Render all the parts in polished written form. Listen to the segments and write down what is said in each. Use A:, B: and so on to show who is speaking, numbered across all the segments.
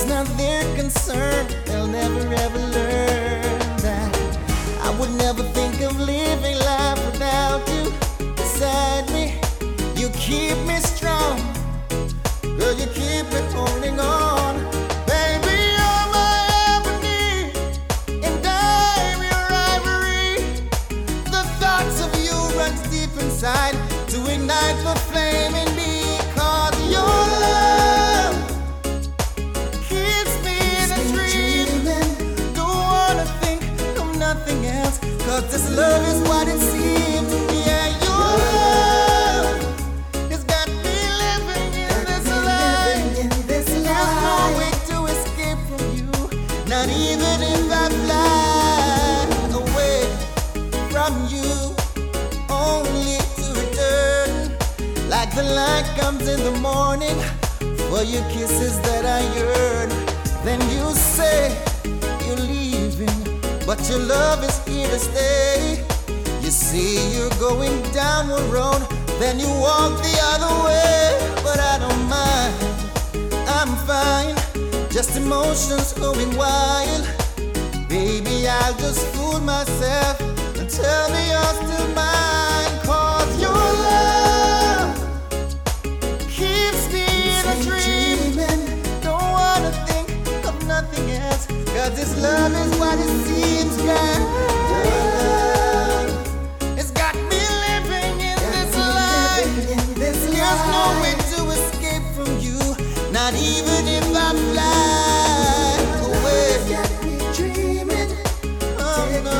A: not their concern. They'll never ever learn that I would never think of living life without you beside me. You keep me strong, girl, you keep me holding on. Baby, you're my ebony, and I'm your ivory. The thoughts of you runs deep inside to ignite the flame in me. 'Cause your love keeps me in a dream. Don't wanna think of nothing else, 'cause this love is what it seems. Yeah, your love has got me living in this life. There's no way to escape from you, not even if I fly away from you, only to return like the light comes in the morning for your kisses that I yearn. Then you say you're leaving, but your love is here to stay. You see you're going down one road, then you walk the other way. But I don't mind, I'm fine, just emotions going wild. Baby, I'll just fool myself and tell me you're still mine. 'Cause your love keeps me in a dream. Don't wanna think of nothing else, 'cause this love is what it seems, girl. Your love has got me living in this life. There's no way to escape from you, not even if I fly away.
B: Dreaming,
A: Oh no,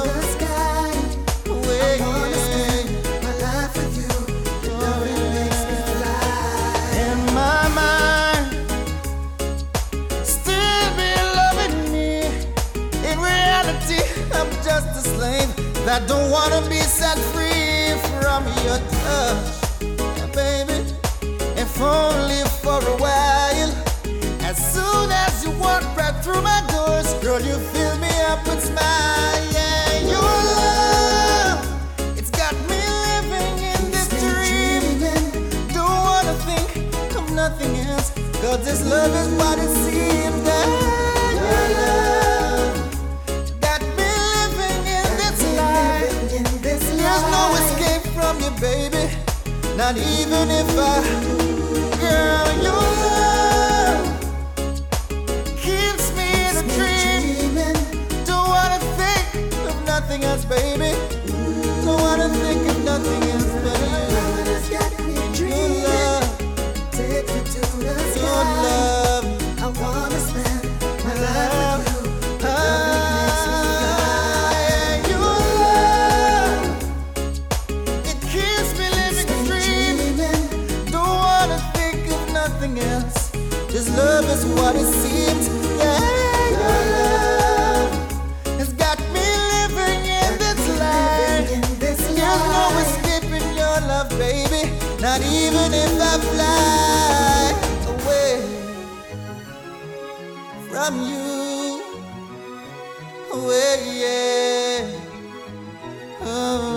A: away.
B: my life with you. Your loving makes me fly.
A: In my mind, still be loving me. In reality, I'm just a slave that don't wanna be set free from your touch, yeah, baby. If only for a while. As soon as you walk right through my doors, girl, you fill me up with smile. Yeah, your love, it's got me living in this dream. Don't wanna think of nothing else, 'cause this love is what it seems. Yeah, your love got me living in this life. There's no escape from you, baby, not even if I. Girl, your love keeps me in a dream. Don't wanna think of nothing else, baby. Don't wanna think of nothing else but you. Your love,
B: Take me to the
A: your
B: sky.
A: love.
B: I wanna spend my life with you.
A: Your love, it keeps me living a dream. Don't wanna think of nothing else. This love is what it seems. Yeah, your love has got me living in this life. There's no escaping your love, baby, not even if I fly away from you. Away, yeah. Oh.